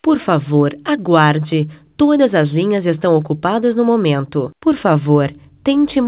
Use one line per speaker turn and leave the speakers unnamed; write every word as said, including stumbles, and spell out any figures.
Por favor, aguarde. Todas as linhas estão ocupadas no momento. Por favor, tente